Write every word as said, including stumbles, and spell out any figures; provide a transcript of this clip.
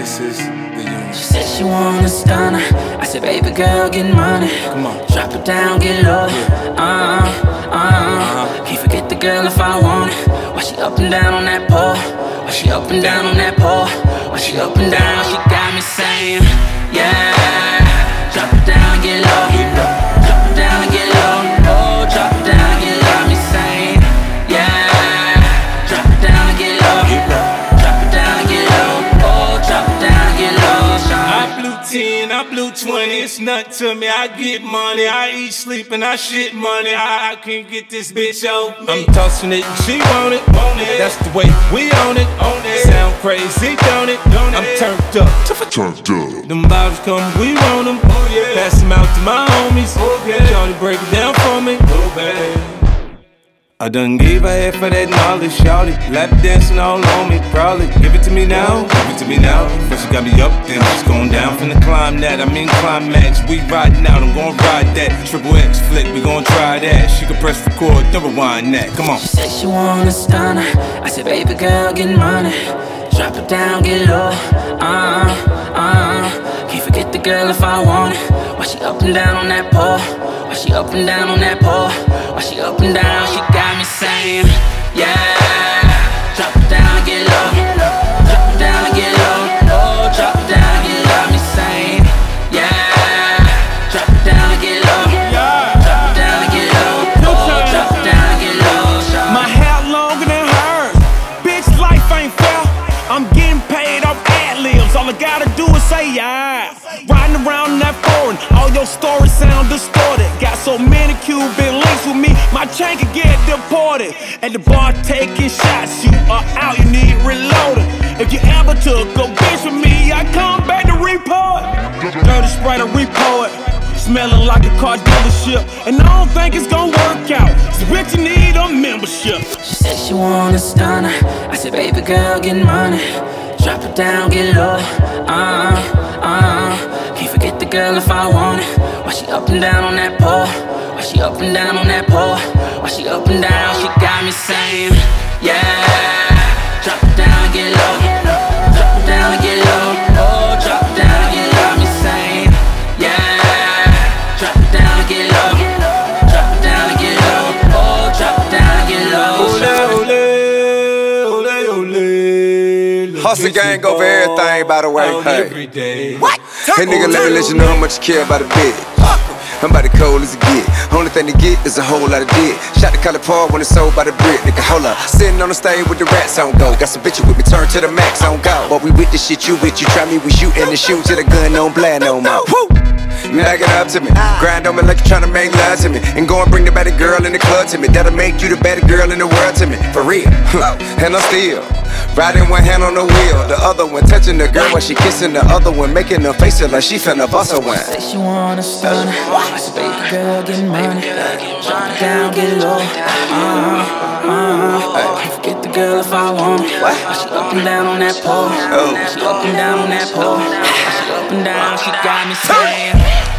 this is the union. She said she want a stunner. I said, baby girl, get money. Come on. Drop it down, get low. Uh, uh, uh. Can't forget the girl if I want it. Why she up and down on that pole? Why she up and down on that pole? Why she up and down? She got me saying, yeah. Drop it down, get low. Drop it down, get low. Oh, drop it down, get low. Me saying, yeah. Drop it down, get low. Drop it down, get low. Oh, drop it down, get low. I blew ten, I blew twenty, it's nothing to me. I get money, I eat, sleep, and I shit money. I, I can't get this bitch off me. I'm tossing it, she want it, want it. That's the way we own it, own it. Sound crazy, don't it? Don't I'm turned up, turned up. Them bottles come, we want them. Oh, yeah. Pass them out to my homies. Okay. Johnny, break it down for me. Oh, baby. I done gave her head for that knowledge, shawty. Lap dancing all on me, probably. Give it to me now, give it to me now. First you got me up, then she's going down. Finna climb that, I'm in climax. We riding out, I'm gon' ride that. Triple X flick, we gon' try that. She can press record, then rewind that, come on. She said she want a stunner. I said, baby girl, get money. Drop it down, get low. Uh, uh. Can't forget the girl if I want it. Why she up and down on that pole? Why she up and down on that pole? Why she up and down? She got me saying, yeah. Drop it down, get low. Drop it down, get low. Oh, drop it down, get low. Me saying, yeah. Drop it down, get low. Drop it down, get low. Oh, drop it down, get low. My hair longer than hers. Bitch, life ain't fair. I'm getting paid off ad-libs. All I gotta do is say yeah. Riding around in that foreign, all your stories sound distorted. Got so many Cuban links with me, my chain could get deported. At the bar taking shots, you are out, you need reloading. If you ever took a bitch with me, I come back to report. Dirty Sprite, I repo it. Smelling like a car dealership, and I don't think it's gonna work out. So bitch, you need a membership. She said she want a stunner. I said, baby girl, get money. Drop it down, get low. Uh, uh. Can't forget the girl if I want it. Why she up and down on that pole? Why she up and down on that pole? Why she up and down? She got me saying, yeah. Drop it down, get low. Drop it down, get low. Oh, drop it down, get low. Me saying, yeah. Drop it down, get low. Drop it down, get low. Oh, drop it down, get low. Ole, ole, ole, ole. Hustle gang over everything, by the way. Hey. What? Hey nigga, let me let you know how much you care about a bitch. I'm about as cold as it get. Only thing to get is a whole lot of dick. Shot the color part when it's sold by the brick. Nigga, hold up. Sitting on the stage with the rats on go. Got some bitches with me, turn to the max on go. But we with the shit, you with you. Try me, we shootin' the shoot till the gun don't blast no more. Woo! Back it up to me. Grind on me like you tryna make love to me. And go and bring the better girl in the club to me. That'll make you the better girl in the world to me. For real. And I'm still riding one hand on the wheel, the other one touching the girl while she kissing the other one, making her face it like she finna bust a one. Say she want a stunner. I said, baby girl, get money. Drop it down, get low. Uh, uh. Can't forget the girl if I want it. Why she up and down on that pole? Why she up and down on that pole? Why she up and down? She got me saying.